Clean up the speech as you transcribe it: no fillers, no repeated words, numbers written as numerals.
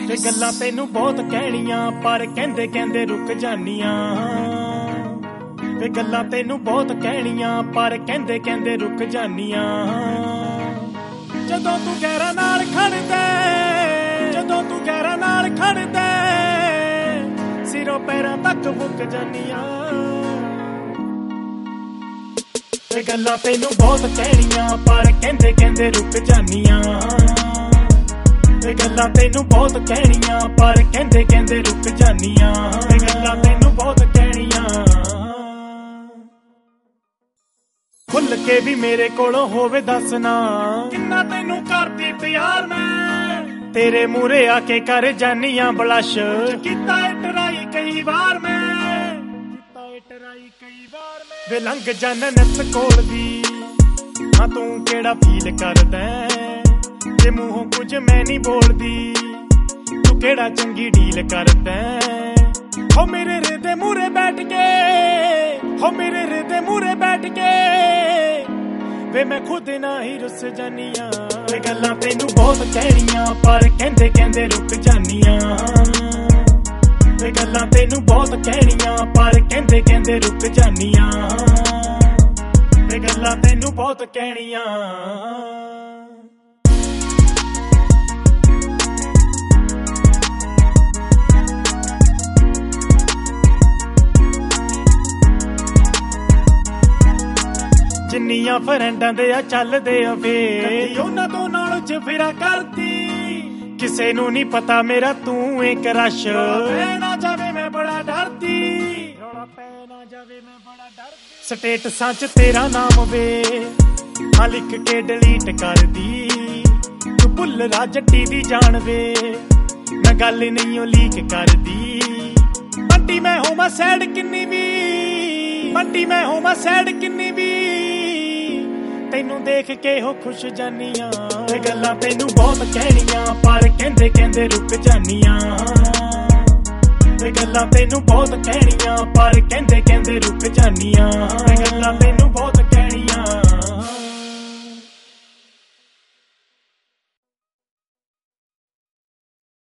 ਤੇ ਗੱਲਾਂ ਤੈਨੂੰ ਬਹੁਤ ਕਹਿਣੀਆਂ ਪਰ ਕਹਿੰਦੇ ਕਹਿੰਦੇ ਰੁਕ ਜਾਨੀਆਂ ਤੇ ਗੱਲਾਂ ਤੈਨੂੰ ਬਹੁਤ ਕਹਿਣੀਆਂ ਪਰ ਕਹਿੰਦੇ ਕਹਿੰਦੇ ਰੁਕ ਜਾਨੀਆਂ ਜਦੋਂ ਤੂੰ ਗੈਰਾਂ ਨਾਲ ਖੜਦਾ ਜਦੋਂ ਤੂੰ ਗੈਰਾਂ ਨਾਲ ਖੜਦਾ ਸਿਰੋਂ ਪੈਰਾਂ ਤੱਕ ਮੁੱਕ ਜਾਨੀਆਂ ਤੇ ਗੱਲਾਂ ਤੈਨੂੰ ਬਹੁਤ ਕਹਿਣੀਆਂ ਪਰ ਕਹਿੰਦੇ ਕਹਿੰਦੇ ਰੁਕ ਜਾਨੀਆਂ ਤੇ ਗੱਲਾਂ ਤੈਨੂੰ ਬਹੁਤ ਕਹਿਣੀਆਂ ਪਰ ਕਹਿੰਦੇ ਕਹਿੰਦੇ ਰੁਕ ਜਾਨੀਆਂ ਤੇ ਗੱਲਾਂ ਤੈਨੂੰ ਬਹੁਤ ਕਹਿਣੀਆਂ ਖੁੱਲ ਕੇ ਵੀ ਮੇਰੇ ਕੋਲੋਂ ਹੋਵੇ ਦੱਸਣਾ ਕਿੰਨਾ ਤੈਨੂੰ ਕਰਦੀ ਪਿਆਰ ਮੈਂ ਤੇਰੇ ਮੂਹਰੇ ਆ ਕੇ ਕਰ ਜਾਨੀਆਂ ਬਲਸ਼ ਕੀਤਾ ਏ ਟਰਾਈ ਕਈ ਵਾਰ ਮੈਂ ਵੇ ਲੰਘ ਜਾਣਾ ਨਸ ਕੋਲ ਦੀ ਹਾਂ ਤੂੰ ਕਿਹੜਾ ਫੀਲ ਕਰਦਾ ਜੇ ਮੂੰਹੋਂ ਕੁਝ ਮੈਂ ਨਹੀਂ ਬੋਲਦੀ ਤੂੰ ਕਿਹੜਾ ਚੰਗੀ ਡੀਲ ਕਰਦਾ ਹੋ ਮੇਰੇ ਰੇ ਦੇ ਮੂਹਰੇ ਬੈਠ ਕੇ ਹੋ ਮੇਰੇ ਰੇ ਦੇ ਮੂਹਰੇ ਬੈਠ ਕੇ ਵੇ ਮੈਂ ਖੁਦ ਨਾ ਹੀ ਰੁੱਸ ਜਾਨੀਆਂ ਤੇ ਗੱਲਾਂ ਤੈਨੂੰ ਬਹੁਤ ਕਹਿਣੀਆਂ ਪਰ ਕਹਿੰਦੇ ਕਹਿੰਦੇ ਰੁਕ ਜਾਨੀਆਂ ਤੇ ਗੱਲਾਂ ਤੈਨੂੰ ਬਹੁਤ ਕਹਿਣੀਆਂ ਪਰ ਕਹਿੰਦੇ ਕਹਿੰਦੇ ਰੁਕ ਜਾਨੀਆਂ ਤੇ ਗੱਲਾਂ ਤੈਨੂੰ ਬਹੁਤ ਕਹਿਣੀਆਂ ਜਿੰਨੀਆਂ ਫਰੈਂਡਾਂ ਦੇ ਆ ਚੱਲਦੇ ਆ ਫੇਰ ਉਹਨਾਂ ਤੋਂ ਨਾਲ ਫਿਰਾ ਕਰਦੀ ਕਿਸੇ ਨੂੰ ਨਹੀਂ ਪਤਾ ਮੇਰਾ ਤੂੰ ਏ ਕਰਸ਼ ਪੈ ਨਾ ਜਾਵੇ ਮੈਂ ਬੜਾ ਡਰਦੀ ਰੌਲਾ ਪੈ ਨਾ ਜਾਵੇ ਮੈਂ ਬੜਾ ਡਰਦੀ ਸਟੇਟਸਾਂ 'ਚ ਤੇਰਾ ਨਾਮ ਵੇ ਆ ਲਿਖ ਕੇ ਡਿਲੀਟ ਕਰਦੀ ਤੂੰ ਭੁੱਲ ਰਾ ਜੱਟੀ ਦੀ ਜਾਣ ਵੇ ਮੈਂ ਗੱਲ ਨਹੀਂ ਉਹ ਲੀਕ ਕਰਦੀ ਬੰਟੀ ਮੈਂ ਹੋਵਾਂ ਸੈਡ ਕਿੰਨੀ ਵੀ ਬੰਟੀ ਮੈਂ ਹੋਵਾਂ ਸੈਡ ਕਿੰਨੀ ਵੀ ਤੈਨੂੰ ਦੇਖ ਕੇ ਹੋ ਖੁਸ਼ ਜਾਨੀਆਂ ਤੇ ਗੱਲਾਂ ਤੈਨੂੰ ਬਹੁਤ ਕਹਿਣੀਆਂ ਪਰ ਕਹਿੰਦੇ ਕਹਿੰਦੇ ਰੁਕ ਜਾਨੀਆਂ ਤੇ ਗੱਲਾਂ ਤੈਨੂੰ ਬਹੁਤ ਕਹਿਣੀਆਂ ਪਰ ਕਹਿੰਦੇ ਕਹਿੰਦੇ ਰੁਕ ਜਾਨੀਆਂ ਤੇ ਗੱਲਾਂ ਤੈਨੂੰ ਬਹੁਤ